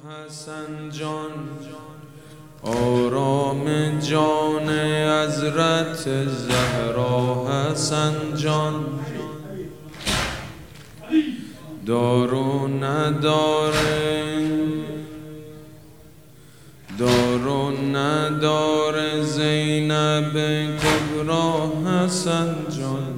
حسن جان آرام جان حضرت زهرا حسن جان دار و نداره زینب کبرا حسن جان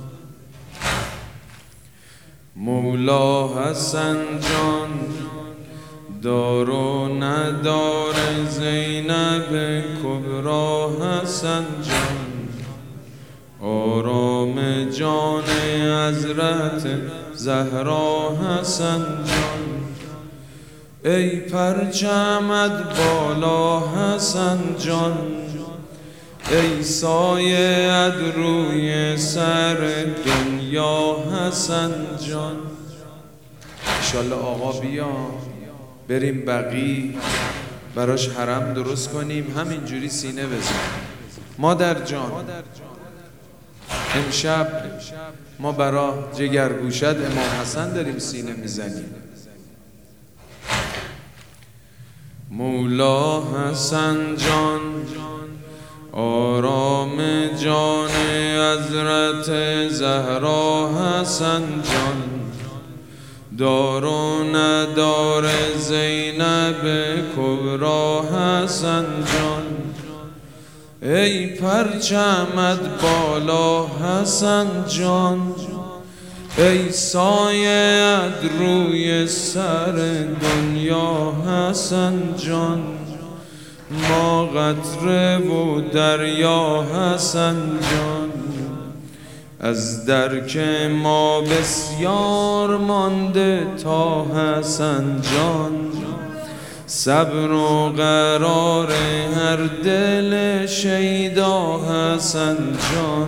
مولا حسن جان دار و نداره زینب کبرا حسن جان آرام جان حضرت زهرا حسن جان ای پرچمت بالا حسن جان ای سایه‌ات روی سر دنیا حسن جان. انشالله آقا بیا بریم بقی براش حرم درست کنیم، همینجوری سینه بزنیم. مادر جان امشب ما برا جگرگوشت امام حسن داریم سینه میزنیم. مولا حسن جان آرام جان حضرت زهرا حسن جان دار و ندار زینب کبرا حسن جان ای پرچمت بالا حسن جان ای سایه‌ات روی سر دنیا حسن جان ما قطره و دریا حسن جان از درک ما بسیار مانده تا حسن جان صبر و قرار هر دل شیدا حسن جان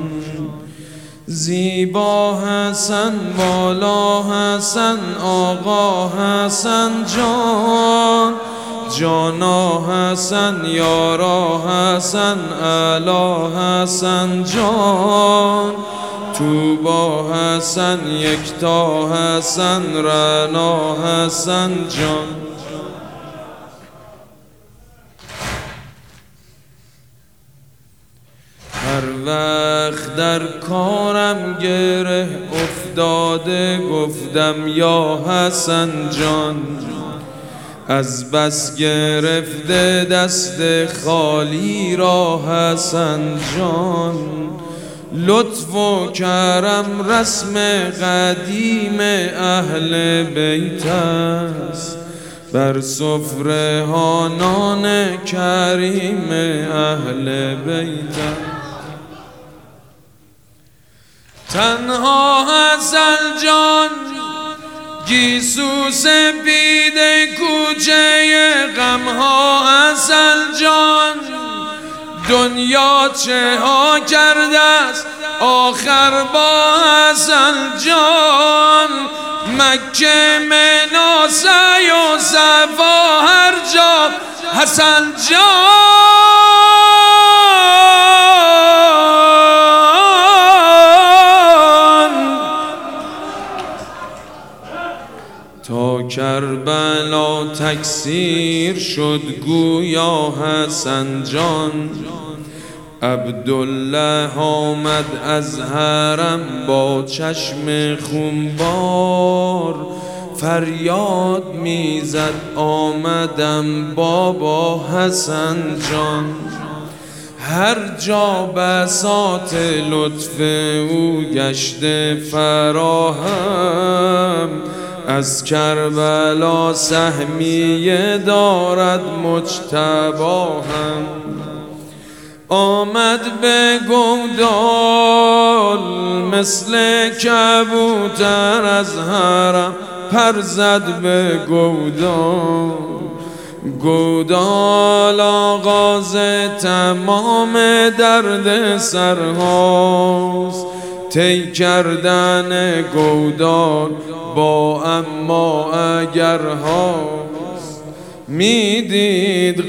زیبا حسن بالا حسن آقا حسن جان جانا حسن یارا حسن اعلی حسن جان توبا حسن یکتا حسن رنا حسن جان. هر وقت در کارم گره افتاده گفتم یا حسن جان از بس گرفته دست خالی را حسن جان لطف و کرم رسم قدیم اهل بیت است بر سفره ها نان کریم اهل بیت تنها حسن جان گیسو سپید کوچه غمها حسن جان دنیا چه ها کرده است آخر با حسن جان مکه منا سعی و صفا هر جا حسن جان تا کربلا تکثیر شد گویا حسن جان عبدالله آمد از حرم با چشم خونبار فریاد میزد آمدم بابا حسن جان هر جا بساط لطف او گشته فراهم از کربلا سهمیه دارد مجتبی هم آمد به گودال مثل کبوتر از حرم پر زد به گودال آغاز تمام درد سرهاست طی کردن گودال با اما اگر هاست میدید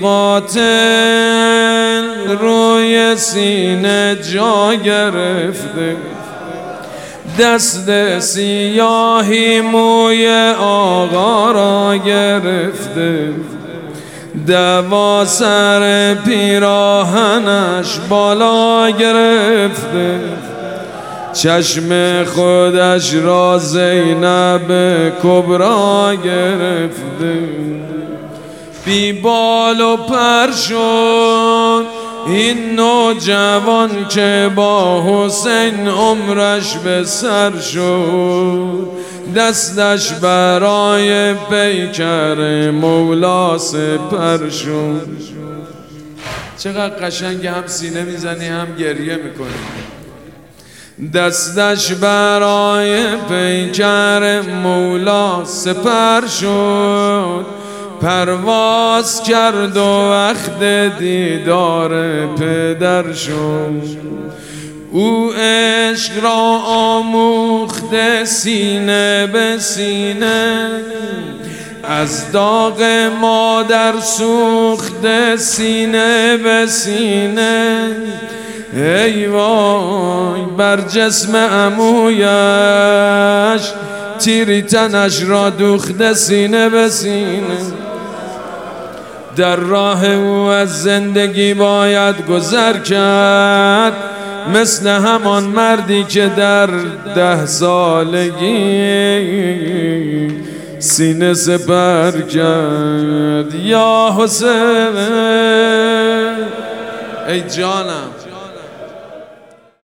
قاتل روی سینه جا گرفته دست سیاهی موی آقا را گرفته، دوا سر پیراهنش بالا گرفته، چشم خودش را زینب کبرا گرفته، بی بال و پر شد این نوجوان که با حسین عمرش به سر شد، دستش برای پیکر مولا سپر شد. چقدر قشنگ هم سینه میزنی هم گریه میکنی. دستش برای پیکر مولا سپر شد، پرواز کرد و وقت دیدار پدر شد. او عشق را آموخته سینه به سینه، از داغ مادر سوخته سینه به سینه. ای وای بر جسم عمویش تیری تنش را دوخته سینه به سینه. در راه او از زندگی باید گذر کرد، مثل همان مردی که در 10 سالگی سینه سپر کرد. یا حسین ای جانم